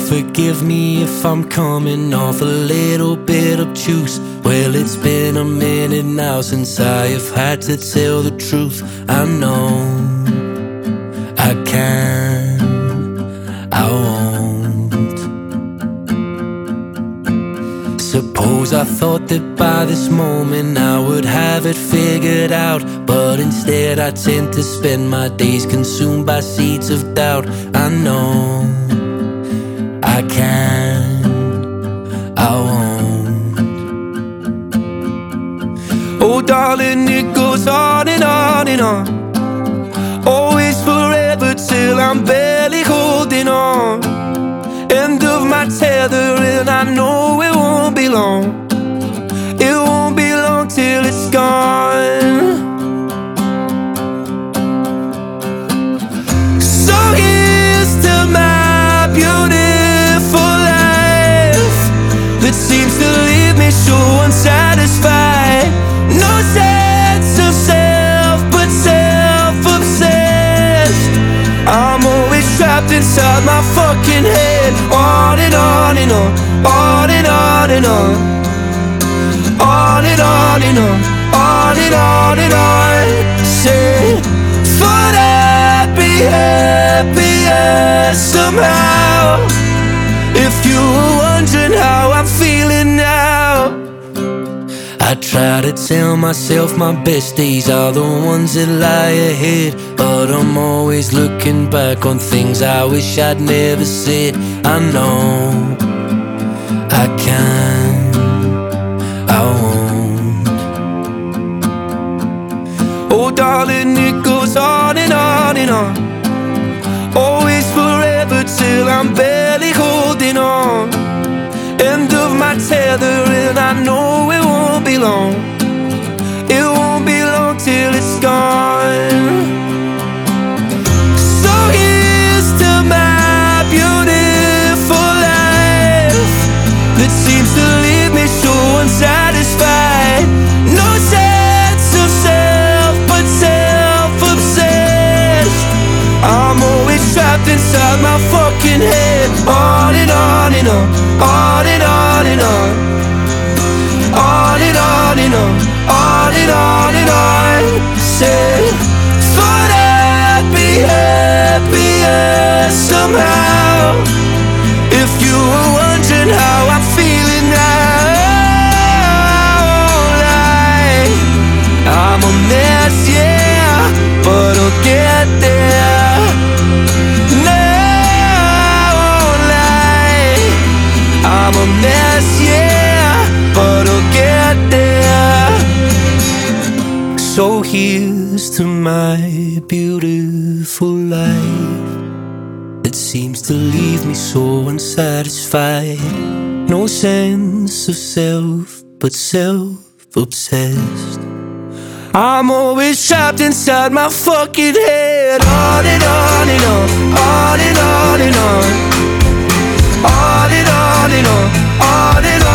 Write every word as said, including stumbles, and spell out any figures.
forgive me if I'm coming off a little bit obtuse. Well, it's been a minute now since I have had to tell the truth. I know I can, I won't. Suppose I thought that by this moment I would have it figured out, but instead I tend to spend my days consumed by seeds of doubt. I know I can, I won't. Oh darling, it goes on and on and on, always forever till I'm barely holding on. End of my tether and I know it won't be long. It won't be long till it's gone. So here's to my beautiful life that seems to leave me so unsatisfied. No sense of self but self-obsessed. I'm always trapped inside my fucking head. On and on and on, on and on and on, on and on and on, on and on and on. Say, thought I'd be happier somehow, if you were wondering how I'm feeling now. I try to tell myself my best days are the ones that lie ahead, but I'm always looking back on things I wish I'd never said. I know I can, I won't. Oh darling, it goes on and on and on, always forever till I'm barely holding on. End of my tether and I know it won't be long. It won't be long till it's gone. So here's to my beautiful life that seems to leave me so unsatisfied. No sense of self but self-obsessed. I'm always trapped inside my fucking head. On and on and on, on and on and on, on and on and on, on and on and on. Say, thought I'd be happier somehow, if you were wondering how I'm feeling now. Like, I'm a mess, yeah, but I'll get there. I'm a mess, yeah, but I'll get there. So here's to my beautiful life that seems to leave me so unsatisfied. No sense of self but self-obsessed. I'm always trapped inside my fucking head. On and on and on, on and on and on, on and on and on, on and on.